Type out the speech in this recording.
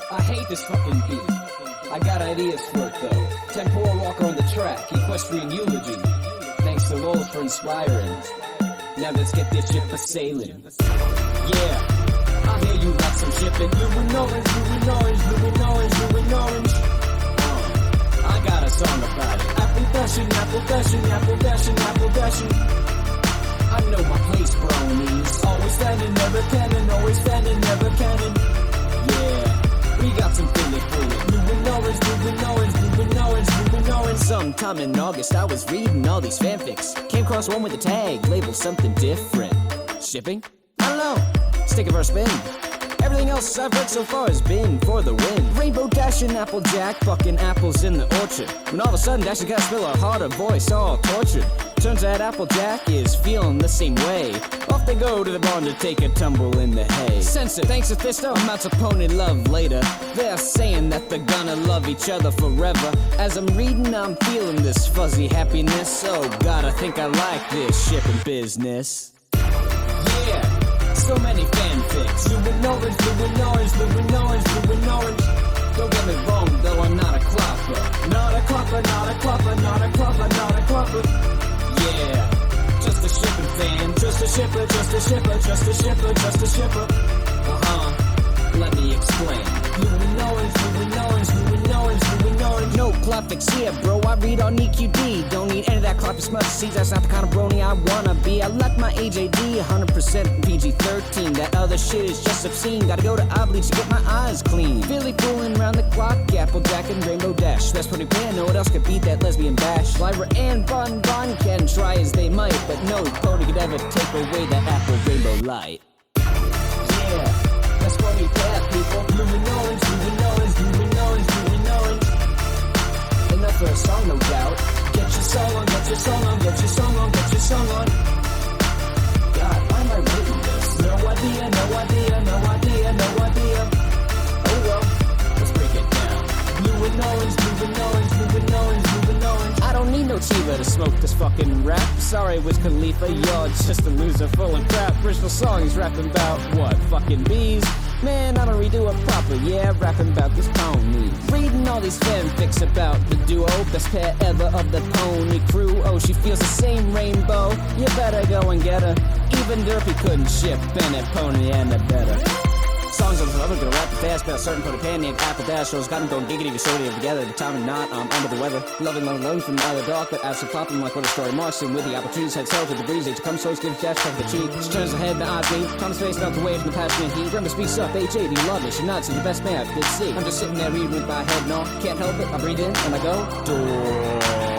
I hate this fucking beat. I got ideas for it though. Temporal Walker on the track, equestrian eulogy. Thanks to Lowe's for inspiring. Now let's get this ship a-sailing. Yeah, I hear you got some shipping. Blue and orange, blue and orange, blue and orange, blue and orange. I got a song about it. Apple dashing, apple dashing, apple dashing, apple dashing. I know my place, bronies. Always standing, never cannon. Always standing, never cannon. Yeah, we got some Philly fooling. Blue and orange, blue and orange, blue and orange, blue and orange. Sometime in August, I was reading all these fanfics. Came across one with a tag labeled something different. Shipping? I don't know. Stick it for a spin. Everything else I've read so far has been for the win. Rainbow Dashing, Applejack, fucking apples in the orchard. When all of a sudden Dashing got spill a harder voice, all tortured. Turns out Applejack is feeling the same way. Off they go to the barn to take a tumble in the hay. Censor, thanks to Fisto, amounts of pony love later. They're saying that they're gonna love each other forever. As I'm reading, I'm feeling this fuzzy happiness. Oh God, I think I like this shipping business. Yeah, so many fanfics. Blue and orange, blue and orange, blue and orange, blue and orange. Don't get me wrong, though I'm not a clopper. Not a clopper, not a clopper, not a clopper, not a clopper. Yeah, just a shipping fan. Just a shipper, just a shipper, just a shipper, just a shipper. Let me explain. Blue and orange, blue and orange, blue and orange, blue and orange. No clopfics here, bro. I read on EQD. Don't need any of that cloppy smudge seeds. That's not the kind of brony I wanna be. I like my AJD 100% PG-13. That other shit is just obscene. Gotta go to Obleach to get my eyes clean. Philly fooling round the clock. Applejack and Rainbow Dash. That's pretty bad. No one else could beat that lesbian bash. Lyra and Bon Bon can try as they might, but no pony could ever take away that apple rainbow light. Yeah. That's what we got, people. Blue and orange, blue and orange, blue and orange, blue and orange. Enough for a song, no doubt. Get your song on, get your song on, get your song on, get your song on. God, why am I writing this? No idea, no idea, no idea, no idea. Oh well, let's break it down. Blue and orange, blue and orange, blue and orange, blue and orange. I don't need no Chiva to smoke this fucking rap. Sorry, Wiz Khalifa, you're just a loser full of crap. Original song he's rapping about what? Fucking bees? Man, I don't redo it proper, yeah, rapping about this pony. Reading all these fanfics about the duo, best pair ever of the pony crew. Oh, she feels the same rainbow, you better go and get her. Even Derpy couldn't ship Bennett, Pony, and a better. Songs of love are gonna rap fast about a certain pony pan named Apple Dash. Shows got him going giggity, we showed it together. The time and not, I'm under the weather. Loving alone from out of the dark, but out of flopping like what a story marks. And with the opportunities, head south with the breeze. Age to come, so it's give a dash, tuck the cheek. She turns her head in the odd beat. Comes face melt away from the passionate heat. Remember speaks up, AJ, do you love it? She nods, you're the best man I did see. I'm just sitting there reading with my head, no, can't help it. I breathe in and I go, door.